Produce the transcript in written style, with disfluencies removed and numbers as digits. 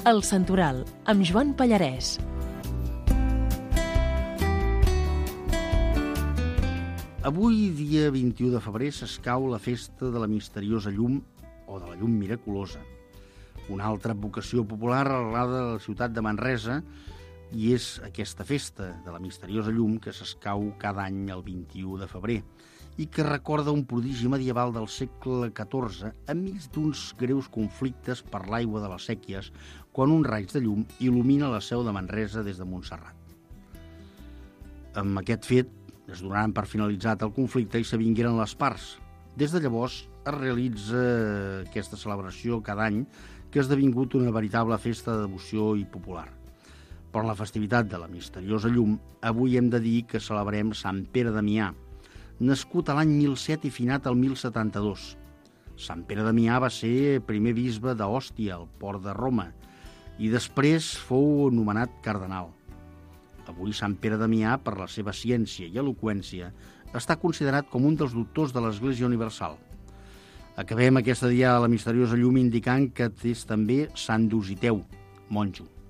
El Santoral, amb Joan Pallarès. Avui, dia 21 de febrer, s'escau la festa de la misteriosa llum o de la llum miraculosa. Una altra advocació popular arrelada a la ciutat de Manresa, i és aquesta festa de la misteriosa llum que s'escau cada any el 21 de febrer i que recorda un prodigi medieval del segle XIV enmig d'uns greus conflictes per l'aigua de les séquies, quan un raig de llum il·lumina la seu de Manresa des de Montserrat. Amb aquest fet es donaran per finalitzat el conflicte i s'avingueren les parts. Des de llavors es realitza aquesta celebració cada any, que ha esdevingut una veritable festa de devoció i popular. Per la festivitat de la misteriosa llum, avui hem de dir que celebrem Sant Pere Damià, nascut a l'any 1007 i finat al 1072. Sant Pere Damià va ser primer bisbe d'Òstia, al port de Roma, i després fou nomenat cardenal. Avui Sant Pere Damià, per la seva ciència i eloqüència, està considerat com un dels doctors de l'Església Universal. Acabem aquesta diada de la misteriosa llum indicant que és també Sant Dositeu, monjo.